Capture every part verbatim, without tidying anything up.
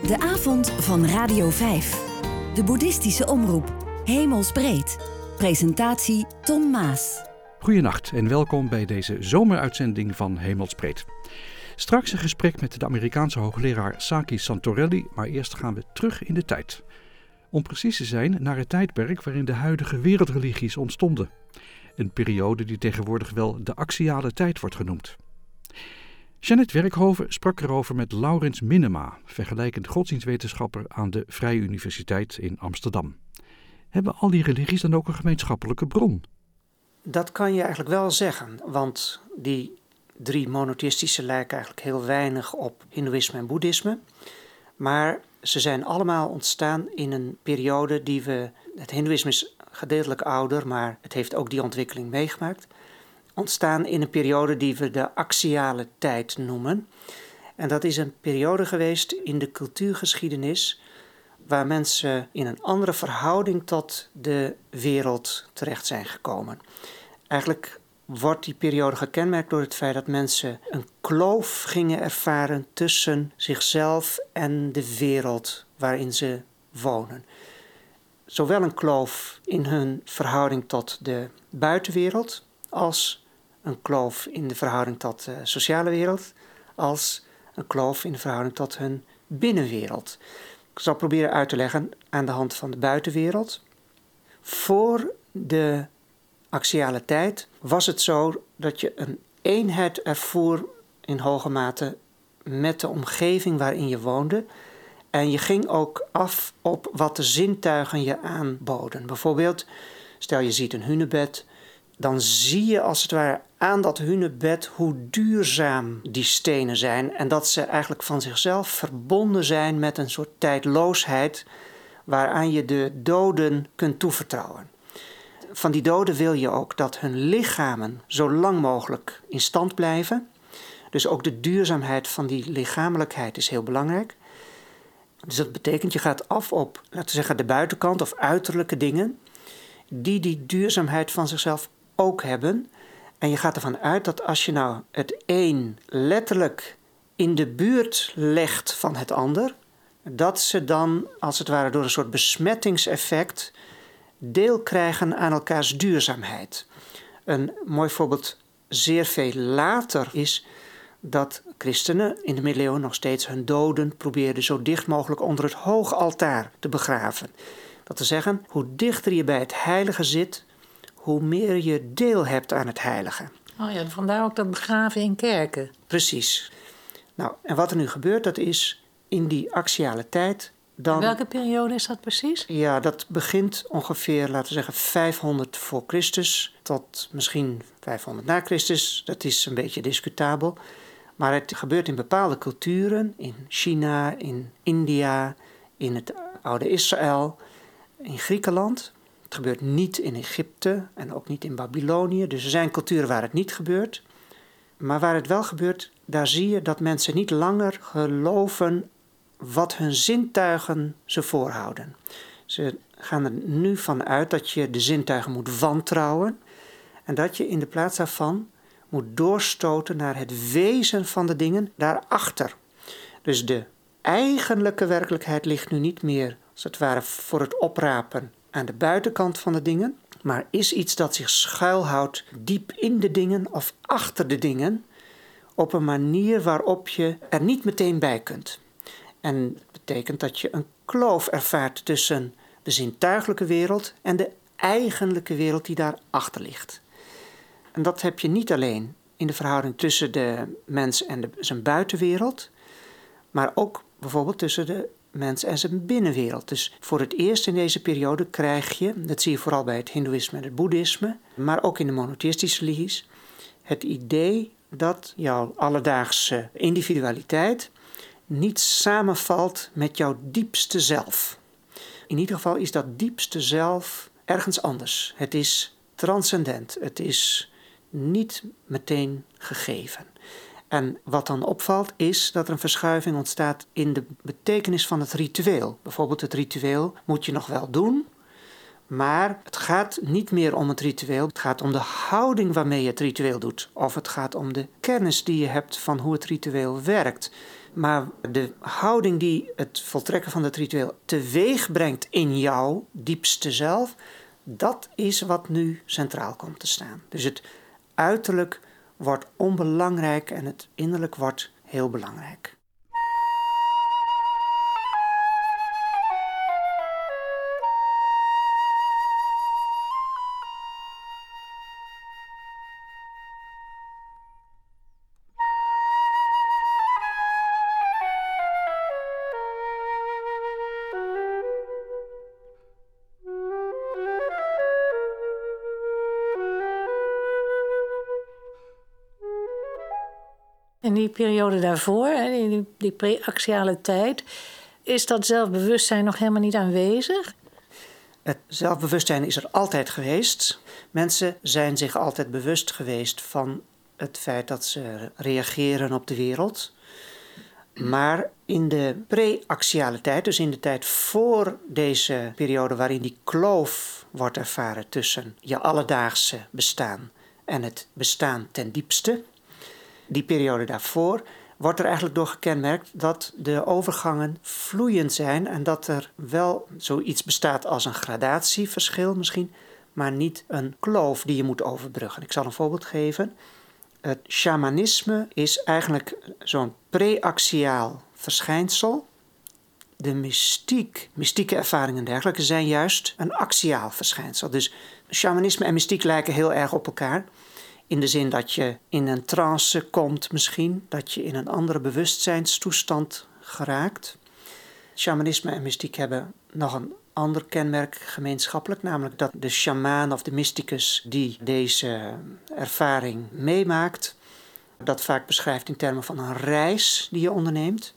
De avond van Radio vijf. De boeddhistische omroep. Hemelsbreed. Presentatie Tom Maas. Goedenacht en welkom bij deze zomeruitzending van Hemelsbreed. Straks een gesprek met de Amerikaanse hoogleraar Saki Santorelli, maar eerst gaan we terug in de tijd. Om precies te zijn naar het tijdperk waarin de huidige wereldreligies ontstonden. Een periode die tegenwoordig wel de axiale tijd wordt genoemd. Jeannette Werkhoven sprak erover met Laurens Minnema, vergelijkend godsdienstwetenschapper aan de Vrije Universiteit in Amsterdam. Hebben al die religies dan ook een gemeenschappelijke bron? Dat kan je eigenlijk wel zeggen, want die drie monotheïstische lijken eigenlijk heel weinig op Hindoeïsme en Boeddhisme. Maar ze zijn allemaal ontstaan in een periode die we... Het Hindoeïsme is gedeeltelijk ouder, maar het heeft ook die ontwikkeling meegemaakt. Ontstaan in een periode die we de axiale tijd noemen. En dat is een periode geweest in de cultuurgeschiedenis waar mensen in een andere verhouding tot de wereld terecht zijn gekomen. Eigenlijk wordt die periode gekenmerkt door het feit dat mensen een kloof gingen ervaren tussen zichzelf en de wereld waarin ze wonen. Zowel een kloof in hun verhouding tot de buitenwereld, als een kloof in de verhouding tot de sociale wereld, als een kloof in de verhouding tot hun binnenwereld. Ik zal proberen uit te leggen aan de hand van de buitenwereld. Voor de axiale tijd was het zo dat je een eenheid ervoer in hoge mate met de omgeving waarin je woonde. En je ging ook af op wat de zintuigen je aanboden. Bijvoorbeeld, stel je ziet een hunebed, dan zie je als het ware aan dat hunebed hoe duurzaam die stenen zijn. En dat ze eigenlijk van zichzelf verbonden zijn met een soort tijdloosheid waaraan je de doden kunt toevertrouwen. Van die doden wil je ook dat hun lichamen zo lang mogelijk in stand blijven. Dus ook de duurzaamheid van die lichamelijkheid is heel belangrijk. Dus dat betekent, je gaat af op, laten we zeggen, de buitenkant of uiterlijke dingen die die duurzaamheid van zichzelf ook hebben. En je gaat ervan uit dat als je nou het een letterlijk in de buurt legt van het ander, dat ze dan als het ware door een soort besmettingseffect deel krijgen aan elkaars duurzaamheid. Een mooi voorbeeld zeer veel later is dat christenen in de middeleeuwen nog steeds hun doden probeerden zo dicht mogelijk onder het hoogaltaar te begraven. Dat wil zeggen, hoe dichter je bij het heilige zit, hoe meer je deel hebt aan het heilige. Oh ja, vandaar ook dat begraven in kerken. Precies. Nou, en wat er nu gebeurt, dat is in die axiale tijd. Dan, welke periode is dat precies? Ja, dat begint ongeveer, laten we zeggen, vijfhonderd voor Christus tot misschien vijfhonderd na Christus. Dat is een beetje discutabel. Maar het gebeurt in bepaalde culturen, in China, in India, in het oude Israël, in Griekenland. Het gebeurt niet in Egypte en ook niet in Babylonië. Dus er zijn culturen waar het niet gebeurt. Maar waar het wel gebeurt, daar zie je dat mensen niet langer geloven wat hun zintuigen ze voorhouden. Ze gaan er nu van uit dat je de zintuigen moet wantrouwen en dat je in de plaats daarvan moet doorstoten naar het wezen van de dingen daarachter. Dus de eigenlijke werkelijkheid ligt nu niet meer, als het ware, voor het oprapen aan de buitenkant van de dingen, maar is iets dat zich schuilhoudt diep in de dingen of achter de dingen, op een manier waarop je er niet meteen bij kunt. En dat betekent dat je een kloof ervaart tussen de zintuigelijke wereld en de eigenlijke wereld die daarachter ligt. En dat heb je niet alleen in de verhouding tussen de mens en de, zijn buitenwereld, maar ook bijvoorbeeld tussen de mens en zijn binnenwereld. Dus voor het eerst in deze periode krijg je, dat zie je vooral bij het Hindoeïsme en het Boeddhisme, maar ook in de monotheïstische religies, het idee dat jouw alledaagse individualiteit niet samenvalt met jouw diepste zelf. In ieder geval is dat diepste zelf ergens anders. Het is transcendent. Het is niet meteen gegeven. En wat dan opvalt is dat er een verschuiving ontstaat in de betekenis van het ritueel. Bijvoorbeeld het ritueel moet je nog wel doen, Maar het gaat niet meer om het ritueel. Het gaat om de houding waarmee je het ritueel doet. Of het gaat om de kennis die je hebt van hoe het ritueel werkt. Maar de houding die het voltrekken van het ritueel teweeg brengt in jouw diepste zelf, dat is wat nu centraal komt te staan. Dus het uiterlijk wordt onbelangrijk en het innerlijk wordt heel belangrijk. In die periode daarvoor, in die, die pre-axiale tijd, is dat zelfbewustzijn nog helemaal niet aanwezig? Het zelfbewustzijn is er altijd geweest. Mensen zijn zich altijd bewust geweest van het feit dat ze reageren op de wereld. Maar in de pre-axiale tijd, dus in de tijd voor deze periode waarin die kloof wordt ervaren tussen je alledaagse bestaan en het bestaan ten diepste, die periode daarvoor, wordt er eigenlijk door gekenmerkt dat de overgangen vloeiend zijn en dat er wel zoiets bestaat als een gradatieverschil misschien, maar niet een kloof die je moet overbruggen. Ik zal een voorbeeld geven. Het shamanisme is eigenlijk zo'n pre-axiaal verschijnsel. De mystiek, mystieke ervaringen en dergelijke zijn juist een axiaal verschijnsel. Dus shamanisme en mystiek lijken heel erg op elkaar. In de zin dat je in een trance komt misschien, dat je in een andere bewustzijnstoestand geraakt. Shamanisme en mystiek hebben nog een ander kenmerk gemeenschappelijk, namelijk dat de sjamaan of de mysticus die deze ervaring meemaakt, dat vaak beschrijft in termen van een reis die je onderneemt.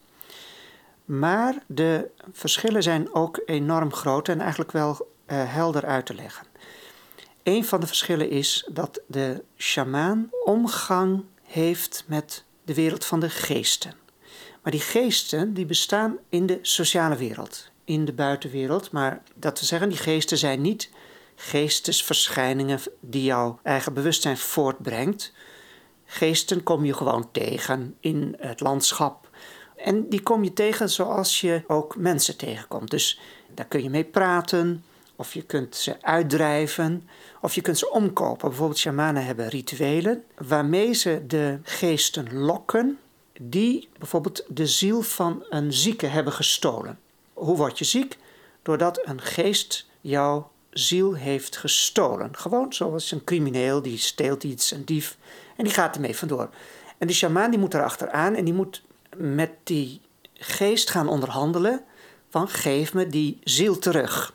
Maar de verschillen zijn ook enorm groot en eigenlijk wel uh, helder uit te leggen. Een van de verschillen is dat de sjamaan omgang heeft met de wereld van de geesten. Maar die geesten die bestaan in de sociale wereld, in de buitenwereld. Maar dat te zeggen, die geesten zijn niet geestesverschijningen die jouw eigen bewustzijn voortbrengt. Geesten kom je gewoon tegen in het landschap. En die kom je tegen zoals je ook mensen tegenkomt. Dus daar kun je mee praten. Of je kunt ze uitdrijven, of je kunt ze omkopen. Bijvoorbeeld shamanen hebben rituelen waarmee ze de geesten lokken die bijvoorbeeld de ziel van een zieke hebben gestolen. Hoe word je ziek? Doordat een geest jouw ziel heeft gestolen. Gewoon zoals een crimineel, die steelt iets, een dief, en die gaat ermee vandoor. En de shamaan die moet erachteraan en die moet met die geest gaan onderhandelen van geef me die ziel terug.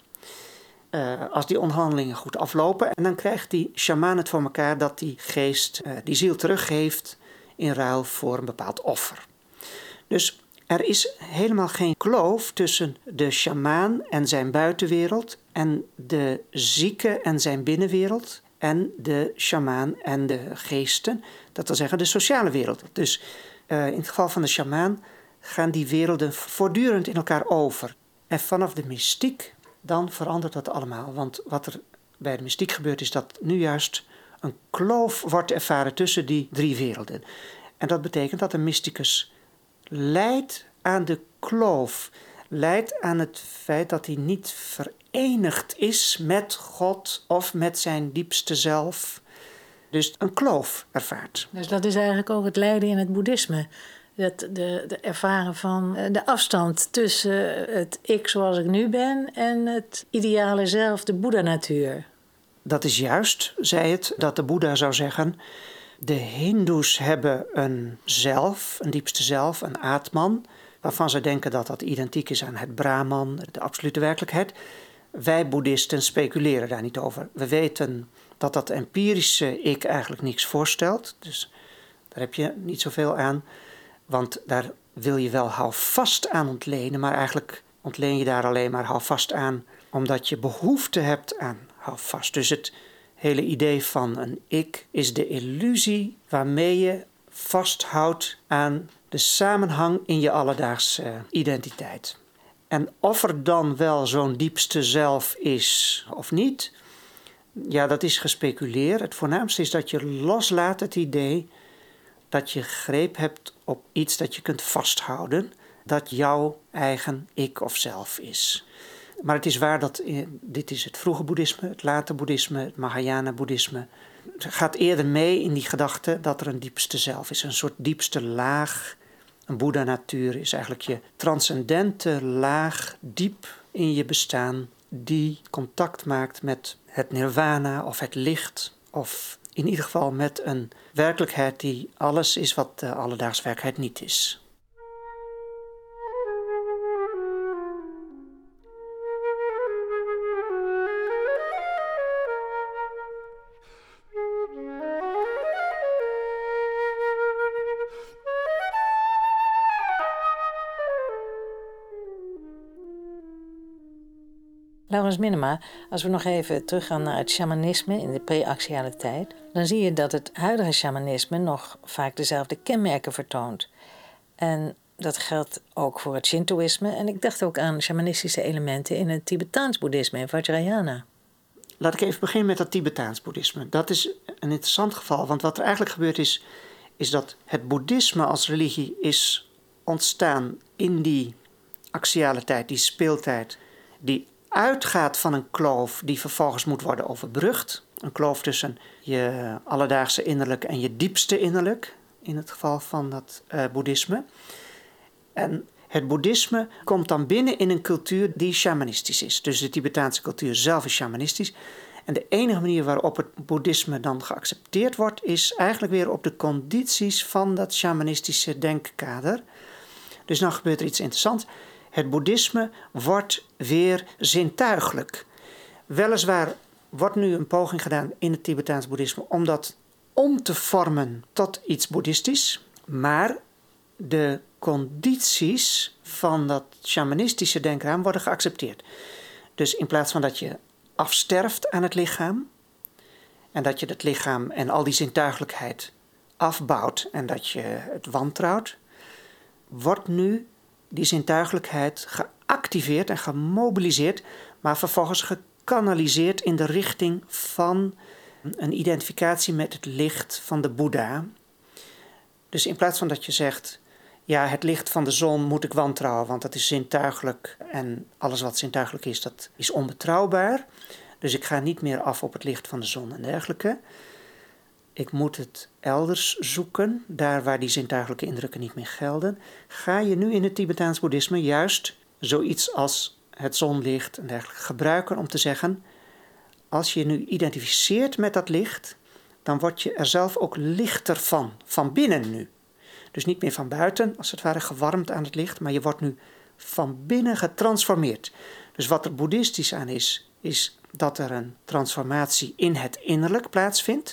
Uh, als die onderhandelingen goed aflopen. En dan krijgt die sjamaan het voor elkaar dat die geest uh, die ziel teruggeeft in ruil voor een bepaald offer. Dus er is helemaal geen kloof tussen de sjamaan en zijn buitenwereld en de zieke en zijn binnenwereld en de sjamaan en de geesten. Dat wil zeggen de sociale wereld. Dus uh, in het geval van de sjamaan gaan die werelden voortdurend in elkaar over. En vanaf de mystiek dan verandert dat allemaal. Want wat er bij de mystiek gebeurt is dat nu juist een kloof wordt ervaren tussen die drie werelden. En dat betekent dat een mysticus lijdt aan de kloof. Lijdt aan het feit dat hij niet verenigd is met God of met zijn diepste zelf. Dus een kloof ervaart. Dus dat is eigenlijk ook het lijden in het boeddhisme. Dat de, de ervaren van de afstand tussen het ik zoals ik nu ben en het ideale zelf, de Boeddha-natuur. Dat is juist, zei het, dat de Boeddha zou zeggen, de Hindoes hebben een zelf, een diepste zelf, een Atman, waarvan ze denken dat dat identiek is aan het Brahman, de absolute werkelijkheid. Wij boeddhisten speculeren daar niet over. We weten dat dat empirische ik eigenlijk niks voorstelt, dus daar heb je niet zoveel aan. Want daar wil je wel houvast aan ontlenen, maar eigenlijk ontleen je daar alleen maar houvast aan omdat je behoefte hebt aan houvast. Dus het hele idee van een ik is de illusie waarmee je vasthoudt aan de samenhang in je alledaagse identiteit. En of er dan wel zo'n diepste zelf is of niet, ja, dat is gespeculeerd. Het voornaamste is dat je loslaat het idee dat je greep hebt op iets dat je kunt vasthouden, dat jouw eigen ik of zelf is. Maar het is waar dat, dit is het vroege boeddhisme, het late boeddhisme, het Mahayana boeddhisme. Het gaat eerder mee in die gedachte dat er een diepste zelf is, een soort diepste laag. Een Boeddha-natuur is eigenlijk je transcendente laag, diep in je bestaan, die contact maakt met het nirvana of het licht, of in ieder geval met een werkelijkheid die alles is wat de alledaagse werkelijkheid niet is. Laurens Minnema, als we nog even teruggaan naar het shamanisme in de pre-axiale tijd, dan zie je dat het huidige shamanisme nog vaak dezelfde kenmerken vertoont. En dat geldt ook voor het Shintoïsme en ik dacht ook aan shamanistische elementen in het Tibetaans boeddhisme in Vajrayana. Laat ik even beginnen met dat Tibetaans boeddhisme. Dat is een interessant geval, want wat er eigenlijk gebeurd is, is dat het boeddhisme als religie is ontstaan in die axiale tijd, die speeltijd, die uitgaat van een kloof die vervolgens moet worden overbrugd. Een kloof tussen je alledaagse innerlijk en je diepste innerlijk, in het geval van dat uh, boeddhisme. En het boeddhisme komt dan binnen in een cultuur die shamanistisch is. Dus de Tibetaanse cultuur zelf is shamanistisch. En de enige manier waarop het boeddhisme dan geaccepteerd wordt, is eigenlijk weer op de condities van dat shamanistische denkkader. Dus dan gebeurt er iets interessants. Het boeddhisme wordt weer zintuigelijk. Weliswaar wordt nu een poging gedaan in het Tibetaans boeddhisme om dat om te vormen tot iets boeddhistisch. Maar de condities van dat shamanistische denkraam worden geaccepteerd. Dus in plaats van dat je afsterft aan het lichaam en dat je het lichaam en al die zintuigelijkheid afbouwt en dat je het wantrouwt, wordt nu die zintuigelijkheid geactiveerd en gemobiliseerd, maar vervolgens gekanaliseerd in de richting van een identificatie met het licht van de Boeddha. Dus in plaats van dat je zegt, ja, het licht van de zon moet ik wantrouwen, want dat is zintuigelijk en alles wat zintuigelijk is, dat is onbetrouwbaar. Dus ik ga niet meer af op het licht van de zon en dergelijke. Ik moet het elders zoeken, daar waar die zintuigelijke indrukken niet meer gelden. Ga je nu in het Tibetaans boeddhisme juist zoiets als het zonlicht en dergelijke gebruiken om te zeggen, als je nu identificeert met dat licht, dan word je er zelf ook lichter van, van binnen nu. Dus niet meer van buiten, als het ware gewarmd aan het licht, maar je wordt nu van binnen getransformeerd. Dus wat er boeddhistisch aan is, is dat er een transformatie in het innerlijk plaatsvindt.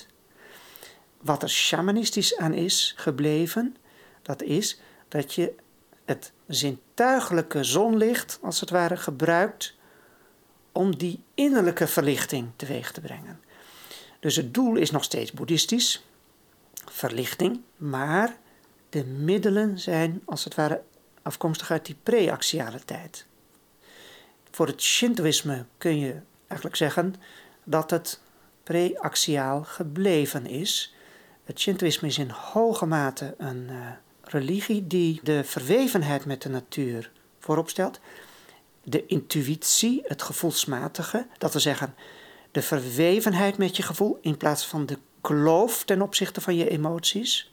Wat er shamanistisch aan is gebleven, dat is dat je het zintuigelijke zonlicht, als het ware, gebruikt om die innerlijke verlichting teweeg te brengen. Dus het doel is nog steeds boeddhistisch, verlichting, maar de middelen zijn, als het ware, afkomstig uit die pre-axiale tijd. Voor het Shintoïsme kun je eigenlijk zeggen dat het pre-axiaal gebleven is. Het Shintoïsme is in hoge mate een uh, religie die de verwevenheid met de natuur voorop stelt. De intuïtie, het gevoelsmatige, dat wil zeggen de verwevenheid met je gevoel in plaats van de kloof ten opzichte van je emoties.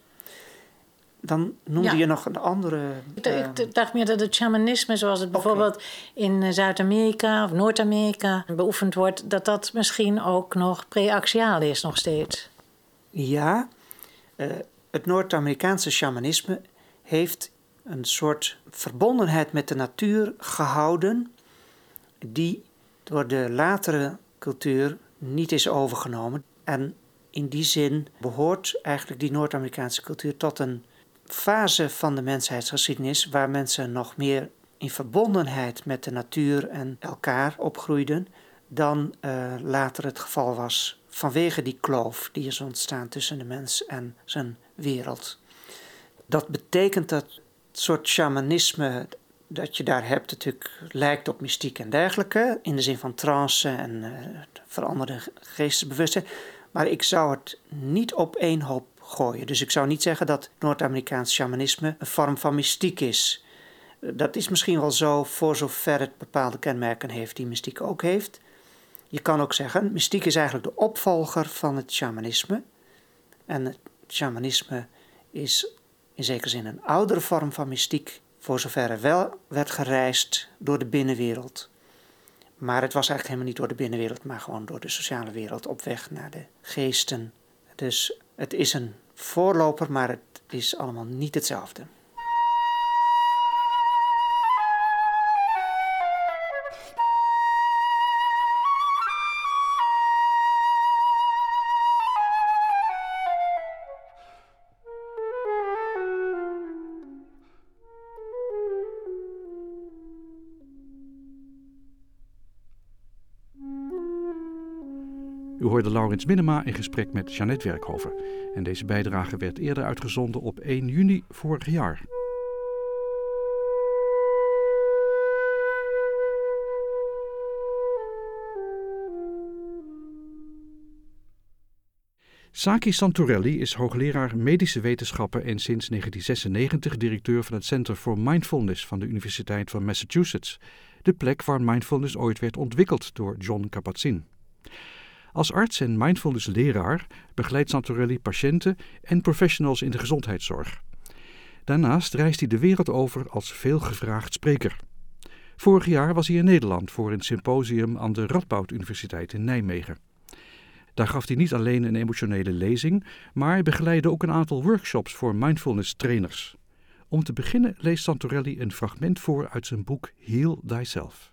Dan noemde ja. je nog een andere... Uh... Ik dacht meer dat het shamanisme, zoals het bijvoorbeeld okay. in Zuid-Amerika of Noord-Amerika beoefend wordt, dat dat misschien ook nog pre-axiaal is nog steeds. Ja, uh, het Noord-Amerikaanse shamanisme heeft een soort verbondenheid met de natuur gehouden die door de latere cultuur niet is overgenomen. En in die zin behoort eigenlijk die Noord-Amerikaanse cultuur tot een fase van de mensheidsgeschiedenis waar mensen nog meer in verbondenheid met de natuur en elkaar opgroeiden dan uh, later het geval was vanwege die kloof die is ontstaan tussen de mens en zijn wereld. Dat betekent dat het soort shamanisme dat je daar hebt natuurlijk lijkt op mystiek en dergelijke, in de zin van trance en uh, veranderde geestesbewustzijn. Maar ik zou het niet op één hoop gooien. Dus ik zou niet zeggen dat Noord-Amerikaans shamanisme een vorm van mystiek is. Dat is misschien wel zo, voor zover het bepaalde kenmerken heeft die mystiek ook heeft. Je kan ook zeggen, mystiek is eigenlijk de opvolger van het shamanisme. En het shamanisme is in zekere zin een oudere vorm van mystiek, voor zover er wel werd gereisd door de binnenwereld. Maar het was eigenlijk helemaal niet door de binnenwereld, maar gewoon door de sociale wereld op weg naar de geesten. Dus het is een voorloper, maar het is allemaal niet hetzelfde. U hoorde Laurens Minnema in gesprek met Jeannette Werkhoven. En deze bijdrage werd eerder uitgezonden op één juni vorig jaar. Saki Santorelli is hoogleraar medische wetenschappen en sinds negentien zesennegentig directeur van het Center for Mindfulness van de Universiteit van Massachusetts. De plek waar mindfulness ooit werd ontwikkeld door Jon Kabat-Zinn. Als arts en mindfulness-leraar begeleidt Santorelli patiënten en professionals in de gezondheidszorg. Daarnaast reist hij de wereld over als veelgevraagd spreker. Vorig jaar was hij in Nederland voor een symposium aan de Radboud Universiteit in Nijmegen. Daar gaf hij niet alleen een emotionele lezing, maar begeleidde ook een aantal workshops voor mindfulness-trainers. Om te beginnen leest Santorelli een fragment voor uit zijn boek Heal Thyself.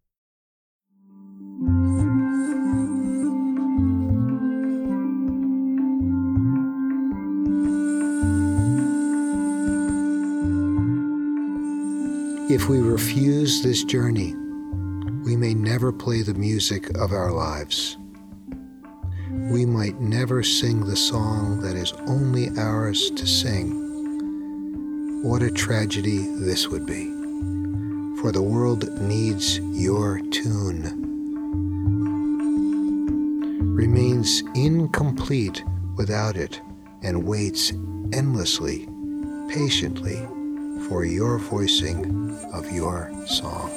If we refuse this journey, we may never play the music of our lives. We might never sing the song that is only ours to sing. What a tragedy this would be, for the world needs your tune. Remains incomplete without it and waits endlessly, patiently, for your voicing of your song.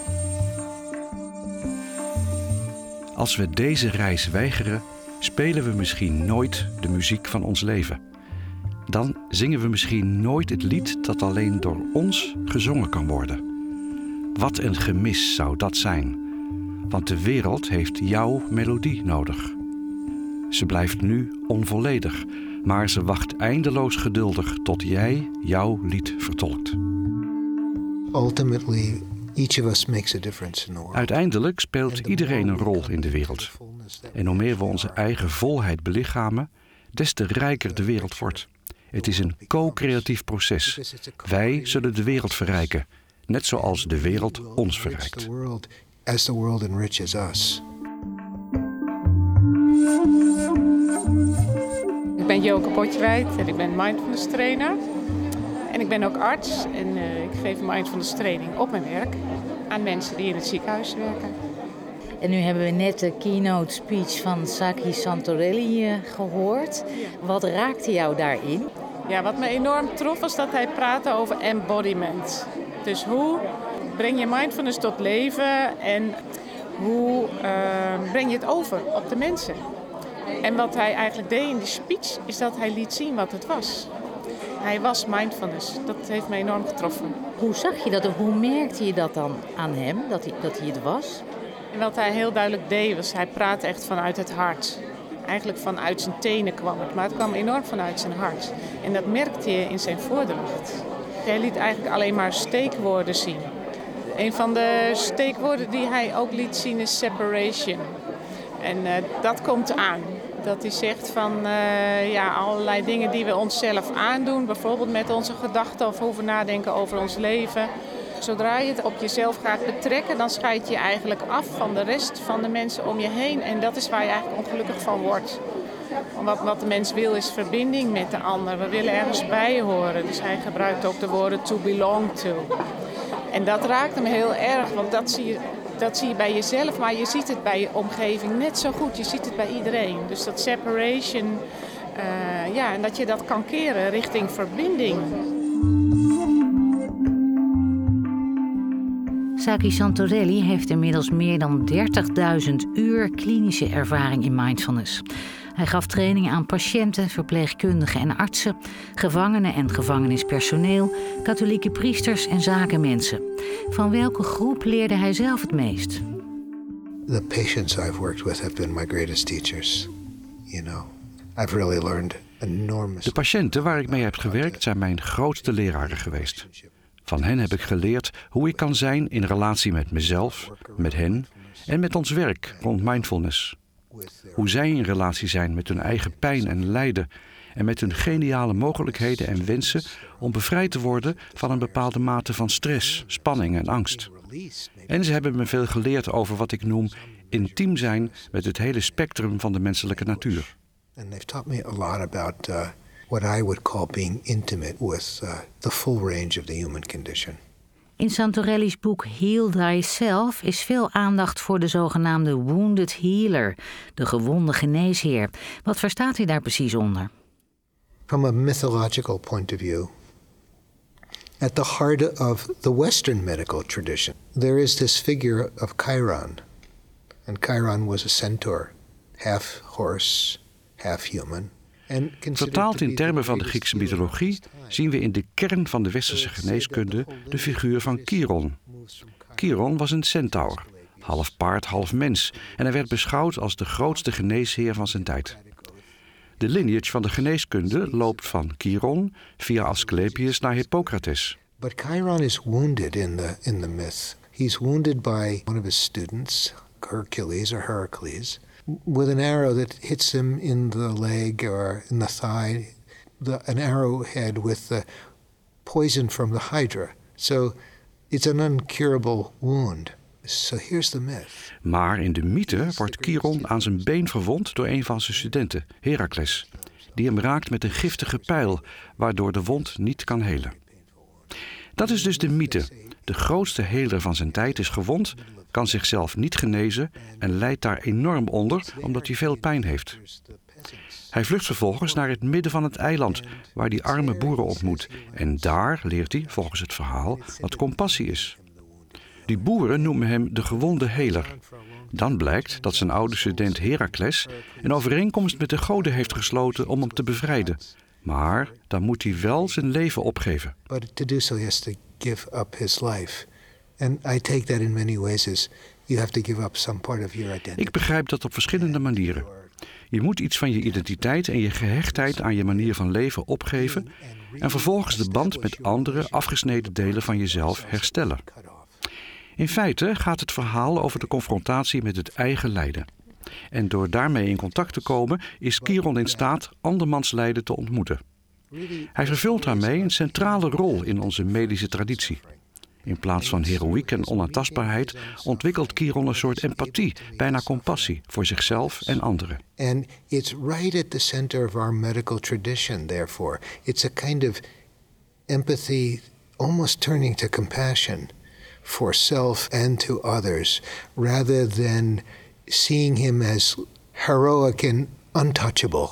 Als we deze reis weigeren, spelen we misschien nooit de muziek van ons leven. Dan zingen we misschien nooit het lied dat alleen door ons gezongen kan worden. Wat een gemis zou dat zijn, want de wereld heeft jouw melodie nodig. Ze blijft nu onvolledig, maar ze wacht eindeloos geduldig tot jij jouw lied vertolkt. Ultimately, each of us makes a difference in the world. Uiteindelijk speelt iedereen een rol in de wereld. En hoe meer we onze eigen volheid belichamen, des te rijker de wereld wordt. Het is een co-creatief proces. Wij zullen de wereld verrijken, net zoals de wereld ons verrijkt. As the world enriches us. Ik ben Joke Potjewijd en ik ben mindfulness trainer. En ik ben ook arts en uh, ik geef mindfulness training op mijn werk aan mensen die in het ziekenhuis werken. En nu hebben we net de keynote speech van Saki Santorelli uh, gehoord. Wat raakte jou daarin? Ja, wat me enorm trof was dat hij praatte over embodiment. Dus hoe breng je mindfulness tot leven en hoe uh, breng je het over op de mensen? En wat hij eigenlijk deed in die speech is dat hij liet zien wat het was. Hij was mindfulness. Dat heeft me enorm getroffen. Hoe zag je dat of hoe merkte je dat dan aan hem, dat hij, dat hij het was? En wat hij heel duidelijk deed was, hij praatte echt vanuit het hart. Eigenlijk vanuit zijn tenen kwam het, maar het kwam enorm vanuit zijn hart. En dat merkte je in zijn voordracht. Hij liet eigenlijk alleen maar steekwoorden zien. Een van de steekwoorden die hij ook liet zien is separation. En uh, dat komt aan. Dat hij zegt van uh, ja, allerlei dingen die we onszelf aandoen. Bijvoorbeeld met onze gedachten of over nadenken over ons leven. Zodra je het op jezelf gaat betrekken, dan scheid je eigenlijk af van de rest van de mensen om je heen. En dat is waar je eigenlijk ongelukkig van wordt. Wat, wat de mens wil is verbinding met de ander. We willen ergens bij horen. Dus hij gebruikt ook de woorden to belong to. En dat raakte me heel erg, want dat zie je, dat zie je bij jezelf, maar je ziet het bij je omgeving net zo goed. Je ziet het bij iedereen. Dus dat separation, uh, ja, en dat je dat kan keren richting verbinding. Saki Santorelli heeft inmiddels meer dan dertigduizend uur klinische ervaring in mindfulness. Hij gaf trainingen aan patiënten, verpleegkundigen en artsen, gevangenen en gevangenispersoneel, katholieke priesters en zakenmensen. Van welke groep leerde hij zelf het meest? The patients I've worked with have been my greatest teachers. You know, I've really learned enormous. De patiënten waar ik mee heb gewerkt zijn mijn grootste leraren geweest. Van hen heb ik geleerd hoe ik kan zijn in relatie met mezelf, met hen en met ons werk rond mindfulness. Hoe zij in relatie zijn met hun eigen pijn en lijden en met hun geniale mogelijkheden en wensen om bevrijd te worden van een bepaalde mate van stress, spanning en angst. En ze hebben me veel geleerd over wat ik noem intiem zijn met het hele spectrum van de menselijke natuur. And they've taught me a lot about uh, what I would call being intimate with uh, the full range of the human condition. In Santorelli's boek Heal Thyself is veel aandacht voor de zogenaamde wounded healer, de gewonde geneesheer. Wat verstaat hij daar precies onder? From a mythological point of view, at the heart of the Western medical tradition, there is this figure of Chiron. And Chiron was a centaur, half horse, half human. Vertaald in termen van de Griekse mythologie zien we in de kern van de westerse geneeskunde de figuur van Chiron. Chiron was een centaur, half paard, half mens, en hij werd beschouwd als de grootste geneesheer van zijn tijd. De lineage van de geneeskunde loopt van Chiron via Asclepius naar Hippocrates. But Chiron is wounded in the in the myth. He's wounded by one of his students, Hercules or Heracles, with an arrow that hits him in the leg or in the thigh, the, an arrowhead with the poison from the Hydra. So it's an uncurable wound. So here's the myth. Maar in de mythe wordt Chiron aan zijn been verwond door een van zijn studenten, Heracles, die hem raakt met een giftige pijl, waardoor de wond niet kan helen. Dat is dus de mythe. De grootste heler van zijn tijd is gewond, kan zichzelf niet genezen en lijdt daar enorm onder omdat hij veel pijn heeft. Hij vlucht vervolgens naar het midden van het eiland, waar hij arme boeren ontmoet. En daar leert hij, volgens het verhaal, wat compassie is. Die boeren noemen hem de gewonde heler. Dan blijkt dat zijn oude student Heracles een overeenkomst met de goden heeft gesloten om hem te bevrijden. Maar dan moet hij wel zijn leven opgeven. But to do so he has to give up his life. And I take that in many ways as you have to give up some part of your identity. Ik begrijp dat op verschillende manieren. Je moet iets van je identiteit en je gehechtheid aan je manier van leven opgeven en vervolgens de band met andere afgesneden delen van jezelf herstellen. In feite gaat het verhaal over de confrontatie met het eigen lijden. En door daarmee in contact te komen is Chiron in staat andermans lijden te ontmoeten. Hij vervult daarmee een centrale rol in onze medische traditie. In plaats van heroïek en onaantastbaarheid ontwikkelt Chiron een soort empathie, bijna compassie voor zichzelf en anderen. And it's right at the center of our medical tradition, therefore. It's a kind of empathy, almost turning to compassion for self and to others, rather than seeing him as heroic and untouchable.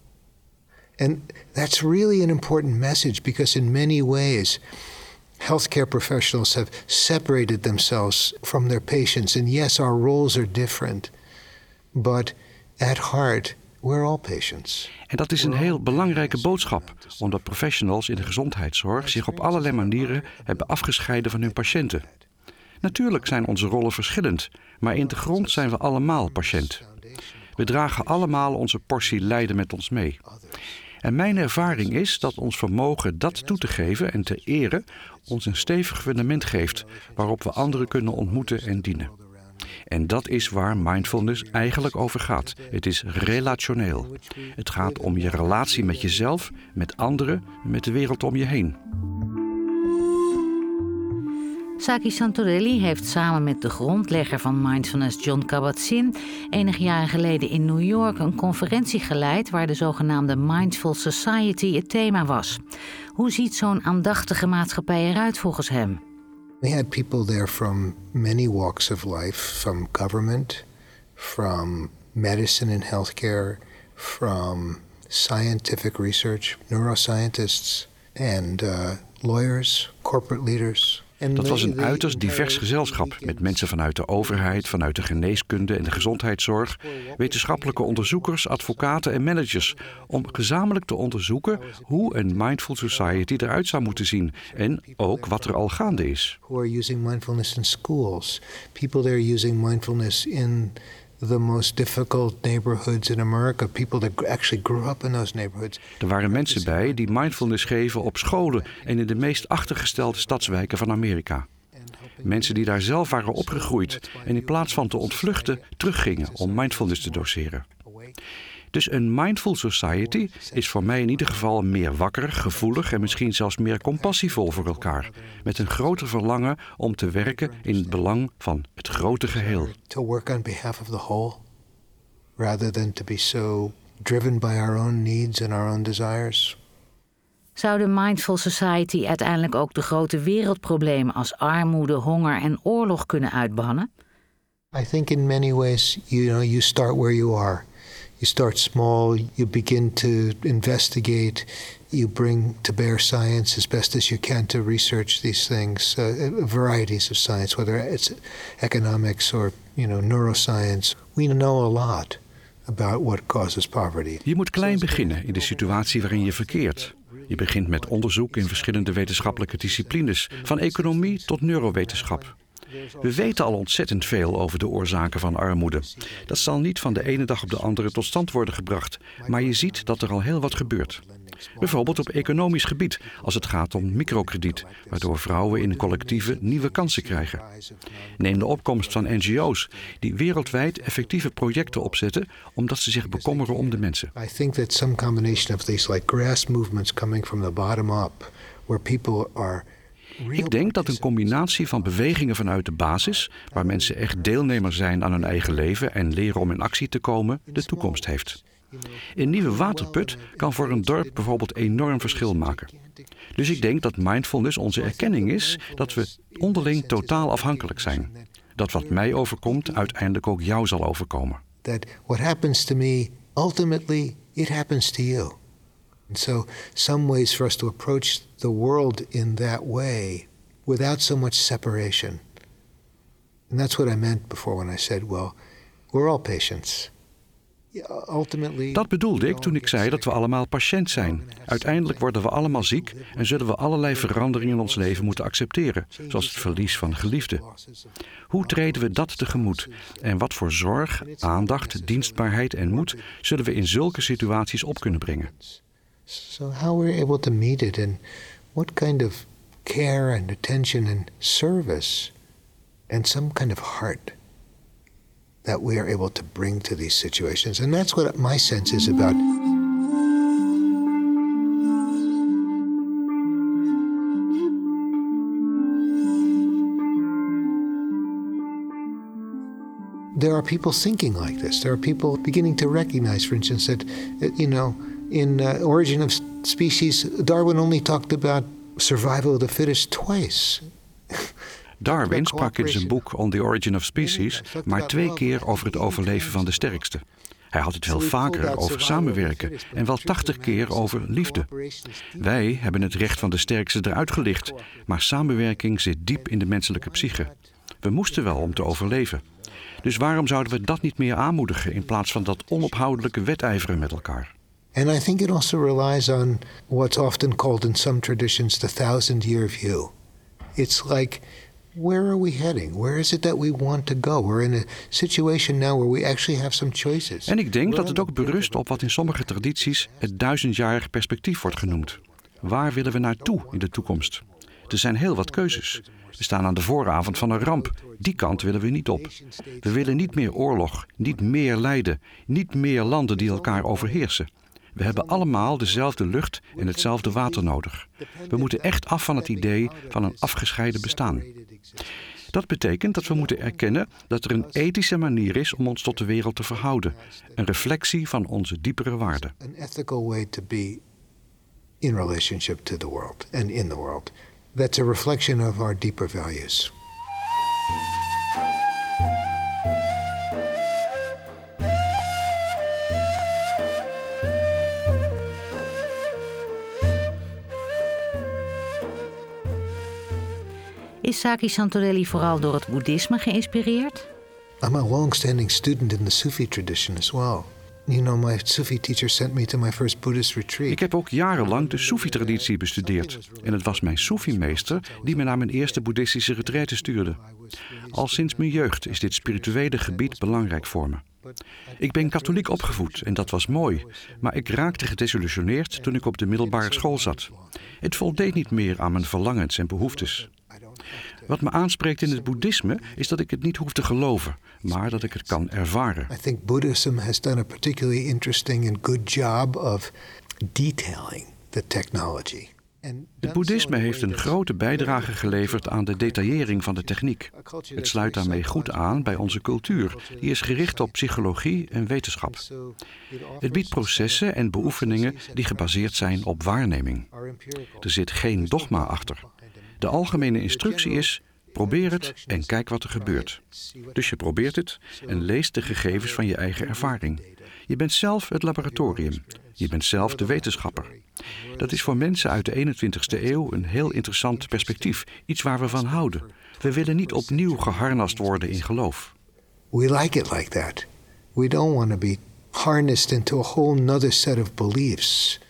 And that's really an important message because in many ways healthcare professionals have separated themselves from their patients. And yes, our roles are different, but at heart, we're all patients. En dat is een heel belangrijke boodschap, omdat professionals in de gezondheidszorg zich op allerlei manieren hebben afgescheiden van hun patiënten. Natuurlijk zijn onze rollen verschillend, maar in de grond zijn we allemaal patiënt. We dragen allemaal onze portie lijden met ons mee. En mijn ervaring is dat ons vermogen dat toe te geven en te eren ons een stevig fundament geeft waarop we anderen kunnen ontmoeten en dienen. En dat is waar mindfulness eigenlijk over gaat. Het is relationeel. Het gaat om je relatie met jezelf, met anderen en met de wereld om je heen. Saki Santorelli heeft samen met de grondlegger van mindfulness Jon Kabat-Zinn enige jaren geleden in New York een conferentie geleid waar de zogenaamde Mindful Society het thema was. Hoe ziet zo'n aandachtige maatschappij eruit volgens hem? We had people there from many walks of life, from government, from medicine and healthcare, from scientific research, neuroscientists and uh, lawyers, corporate leaders. Dat was een uiterst divers gezelschap met mensen vanuit de overheid, vanuit de geneeskunde en de gezondheidszorg, wetenschappelijke onderzoekers, advocaten en managers, om gezamenlijk te onderzoeken hoe een mindful society eruit zou moeten zien en ook wat er al gaande is. Who are using mindfulness in schools? People there using mindfulness in the most difficult neighborhoods in America, people that actually grew up in those neighborhoods. Er waren mensen bij die mindfulness geven op scholen en in de meest achtergestelde stadswijken van Amerika. Mensen die daar zelf waren opgegroeid en in plaats van te ontvluchten teruggingen om mindfulness te doseren. Dus een mindful society is voor mij in ieder geval meer wakker, gevoelig en misschien zelfs meer compassievol voor elkaar. Met een groter verlangen om te werken in het belang van het grote geheel. To work on behalf of the whole, rather than to be so driven by our own needs and our own desires. Zou de Mindful Society uiteindelijk ook de grote wereldproblemen als armoede, honger en oorlog kunnen uitbannen? I think in many ways, you know, you start where you are. You start small, you begin to investigate, you bring to bear science as best as you can to research these things, uh, varieties of science, whether it's economics or, you know, neuroscience. We know a lot about what causes poverty. Je moet klein beginnen in de situatie waarin je verkeert. Je begint met onderzoek in verschillende wetenschappelijke disciplines, van economie tot neurowetenschap. We weten al ontzettend veel over de oorzaken van armoede. Dat zal niet van de ene dag op de andere tot stand worden gebracht, maar je ziet dat er al heel wat gebeurt. Bijvoorbeeld op economisch gebied, als het gaat om microkrediet, waardoor vrouwen in collectieven nieuwe kansen krijgen. Neem de opkomst van N G O's, die wereldwijd effectieve projecten opzetten, omdat ze zich bekommeren om de mensen. I think that some combination of these like grass movements coming from the bottom up, where people are. Ik denk dat een combinatie van bewegingen vanuit de basis, waar mensen echt deelnemer zijn aan hun eigen leven en leren om in actie te komen, de toekomst heeft. Een nieuwe waterput kan voor een dorp bijvoorbeeld enorm verschil maken. Dus ik denk dat mindfulness onze erkenning is dat we onderling totaal afhankelijk zijn. Dat wat mij overkomt uiteindelijk ook jou zal overkomen. That what happens to me, ultimately it happens to you. And so some ways for us to approach the world in that way without so much separation. And that's what I meant before when I said, well, we're all patients. Ultimately, dat bedoelde ik toen ik zei dat we allemaal patiënt zijn. Uiteindelijk worden we allemaal ziek en zullen we allerlei veranderingen in ons leven moeten accepteren, zoals het verlies van geliefden. Hoe treden we dat tegemoet? En wat voor zorg, aandacht, dienstbaarheid en moed zullen we in zulke situaties op kunnen brengen? So how we're able to meet it and what kind of care and attention and service and some kind of heart that we are able to bring to these situations. And that's what my sense is about. There are people thinking like this. There are people beginning to recognize, for instance, that, you know, in uh, Origin of Species, Darwin only talked about survival of the fittest twice. Darwin sprak in zijn boek On the Origin of Species maar twee keer over het overleven van de sterkste. Hij had het veel vaker over samenwerken en wel tachtig keer over liefde. Wij hebben het recht van de sterkste eruit gelicht, maar samenwerking zit diep in de menselijke psyche. We moesten wel om te overleven. Dus waarom zouden we dat niet meer aanmoedigen in plaats van dat onophoudelijke wedijveren met elkaar? And I think it also relies on what's often called in some traditions the thousand-year view. It's like, where are we heading? Where is it that we want to go? We're in a situation now where we actually have some choices. En ik denk dat het ook berust op wat in sommige tradities het duizendjarig perspectief wordt genoemd. Waar willen we naartoe in de toekomst? Er zijn heel wat keuzes. We staan aan de vooravond van een ramp. Die kant willen we niet op. We willen niet meer oorlog, niet meer lijden, niet meer landen die elkaar overheersen. We hebben allemaal dezelfde lucht en hetzelfde water nodig. We moeten echt af van het idee van een afgescheiden bestaan. Dat betekent dat we moeten erkennen dat er een ethische manier is om ons tot de wereld te verhouden. Een reflectie van onze diepere waarden. An ethical way to be in relationship to the world and in the world. that's a reflection of our deeper values. Is Saki Santorelli vooral door het boeddhisme geïnspireerd? I'm a long-standing student in the Sufi tradition as well. You know, my Sufi teacher sent me to my first Buddhist retreat. Ik heb ook jarenlang de Soefi-traditie bestudeerd. En het was mijn Soefi-meester die me naar mijn eerste boeddhistische retraite stuurde. Al sinds mijn jeugd is dit spirituele gebied belangrijk voor me. Ik ben katholiek opgevoed en dat was mooi. Maar ik raakte gedesillusioneerd toen ik op de middelbare school zat. Het voldeed niet meer aan mijn verlangens en behoeftes. Wat me aanspreekt in het boeddhisme is dat ik het niet hoef te geloven, maar dat ik het kan ervaren. I think Buddhism has done a particularly interesting and good job of detailing the technology. Het boeddhisme heeft een grote bijdrage geleverd aan de detaillering van de techniek. Het sluit daarmee goed aan bij onze cultuur, die is gericht op psychologie en wetenschap. Het biedt processen en beoefeningen die gebaseerd zijn op waarneming. Er zit geen dogma achter. De algemene instructie is: probeer het en kijk wat er gebeurt. Dus je probeert het en leest de gegevens van je eigen ervaring. Je bent zelf het laboratorium. Je bent zelf de wetenschapper. Dat is voor mensen uit de eenentwintigste eeuw een heel interessant perspectief. Iets waar we van houden. We willen niet opnieuw geharnast worden in geloof. We like it like that. We don't want to be harnessed into a whole nother set of beliefs.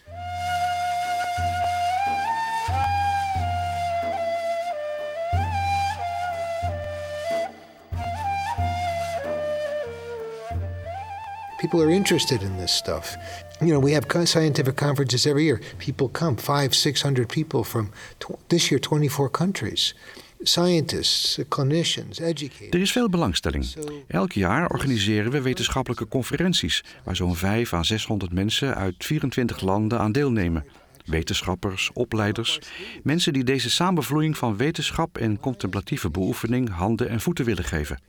People are interested in this stuff. You know, we have scientific conferences every year. People come, five, six hundred people from tw- this year twenty-four countries. Scientists, clinicians, educators. Er is veel belangstelling. Elk jaar organiseren we wetenschappelijke conferenties waar zo'n vijf à zeshonderd mensen uit vierentwintig landen aan deelnemen. Wetenschappers, opleiders, mensen die deze samenvloeiing van wetenschap en contemplatieve beoefening handen en voeten willen geven.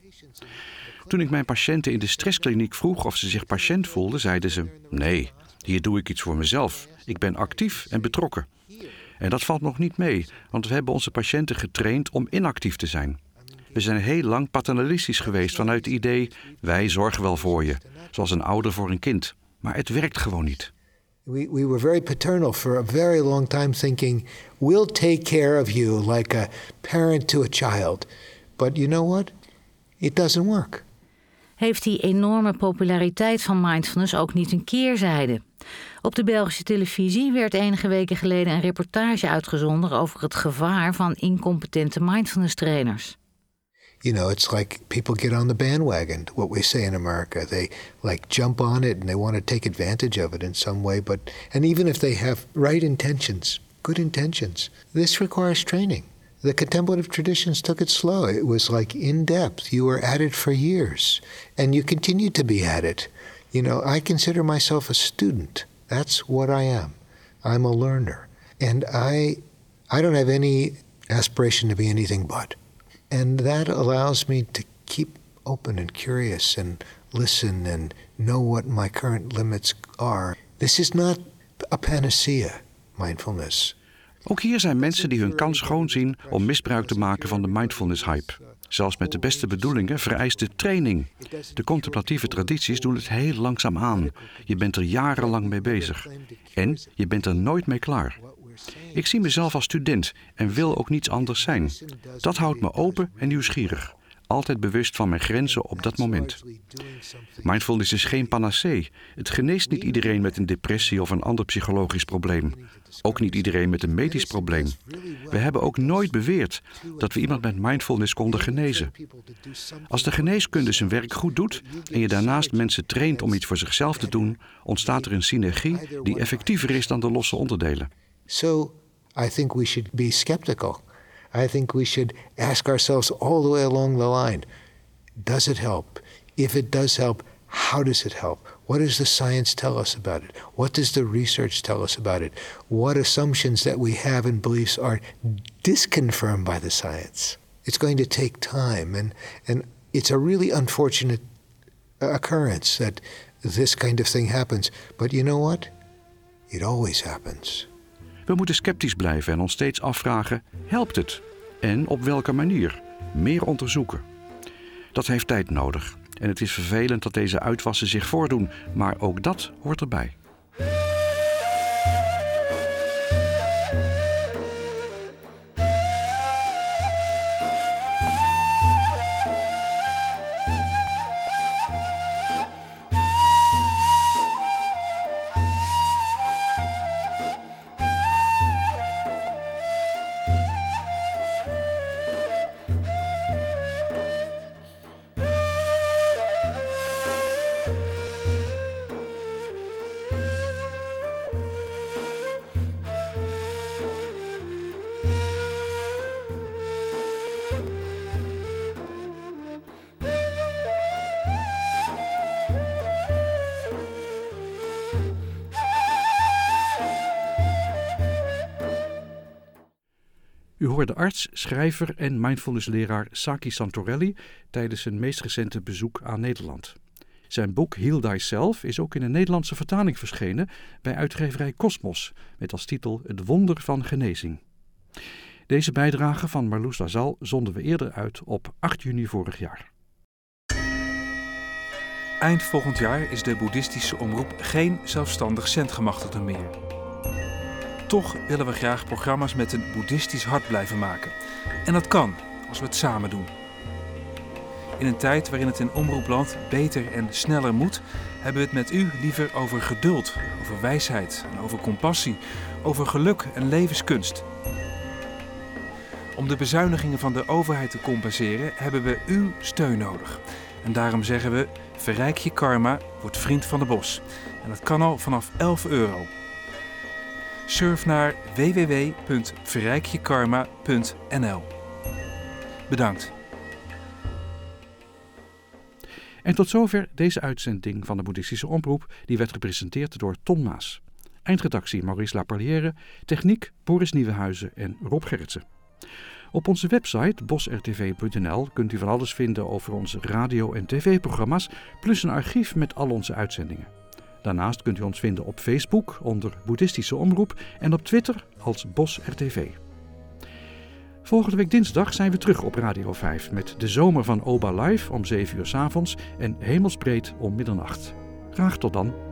Toen ik mijn patiënten in de stresskliniek vroeg of ze zich patiënt voelden, zeiden ze: nee, hier doe ik iets voor mezelf. Ik ben actief en betrokken. En dat valt nog niet mee, want we hebben onze patiënten getraind om inactief te zijn. We zijn heel lang paternalistisch geweest vanuit het idee: wij zorgen wel voor je, zoals een ouder voor een kind. Maar het werkt gewoon niet. We, we were very paternal for a very long time, thinking we'll take care of you like a parent to a child. But you know what? It doesn't work. Heeft die enorme populariteit van mindfulness ook niet een keerzijde? Op de Belgische televisie werd enige weken geleden een reportage uitgezonden over het gevaar van incompetente mindfulness trainers. You know, it's like people get on the bandwagon, what we say in America. They like jump on it and they want to take advantage of it in some way. But and even if they have right intentions, good intentions, this requires training. The contemplative traditions took it slow. It was like in depth. You were at it for years, and you continue to be at it. You know, I consider myself a student. That's what I am. I'm a learner, and I, I don't have any aspiration to be anything but. And that allows me to keep open and curious and listen and know what my current limits are. This is not a panacea, mindfulness. Ook hier zijn mensen die hun kans schoon zien om misbruik te maken van de mindfulness-hype. Zelfs met de beste bedoelingen vereist de training. De contemplatieve tradities doen het heel langzaam aan. Je bent er jarenlang mee bezig. En je bent er nooit mee klaar. Ik zie mezelf als student en wil ook niets anders zijn. Dat houdt me open en nieuwsgierig. Altijd bewust van mijn grenzen op dat moment. Mindfulness is geen panacee. Het geneest niet iedereen met een depressie of een ander psychologisch probleem. Ook niet iedereen met een medisch probleem. We hebben ook nooit beweerd dat we iemand met mindfulness konden genezen. Als de geneeskunde zijn werk goed doet en je daarnaast mensen traint om iets voor zichzelf te doen, ontstaat er een synergie die effectiever is dan de losse onderdelen. So, I think we should be skeptical. I think we should ask ourselves all the way along the line, does it help? If it does help, how does it help? What does the science tell us about it? What does the research tell us about it? What assumptions that we have and beliefs are disconfirmed by the science? It's going to take time, and, and it's a really unfortunate occurrence that this kind of thing happens. But you know what? It always happens. We moeten sceptisch blijven en ons steeds afvragen, helpt het? En op welke manier? Meer onderzoeken. Dat heeft tijd nodig. En het is vervelend dat deze uitwassen zich voordoen, maar ook dat hoort erbij. U hoorde arts, schrijver en mindfulnessleraar Saki Santorelli tijdens zijn meest recente bezoek aan Nederland. Zijn boek Heal Thyself is ook in een Nederlandse vertaling verschenen bij uitgeverij Cosmos met als titel Het wonder van genezing. Deze bijdrage van Marloes Lazal zonden we eerder uit op acht juni vorig jaar. Eind volgend jaar is de boeddhistische omroep geen zelfstandig zendgemachtigde meer. Toch willen we graag programma's met een boeddhistisch hart blijven maken. En dat kan, als we het samen doen. In een tijd waarin het in omroepland beter en sneller moet, hebben we het met u liever over geduld, over wijsheid en over compassie, over geluk en levenskunst. Om de bezuinigingen van de overheid te compenseren, hebben we uw steun nodig. En daarom zeggen we, verrijk je karma, word vriend van de bos. En dat kan al vanaf elf euro. Surf naar w w w punt verrijkjekarma punt n l. Bedankt. En tot zover deze uitzending van de Boeddhistische Omroep, die werd gepresenteerd door Ton Maas. Eindredactie Maurice Laparlière, techniek Boris Nieuwenhuizen en Rob Gerritsen. Op onze website bos r t v punt n l kunt u van alles vinden over onze radio- en tv-programma's, plus een archief met al onze uitzendingen. Daarnaast kunt u ons vinden op Facebook onder Boeddhistische Omroep en op Twitter als Bos R T V. Volgende week dinsdag zijn we terug op Radio vijf met De Zomer van Oba Live om zeven uur 's avonds en Hemelsbreed om middernacht. Graag tot dan.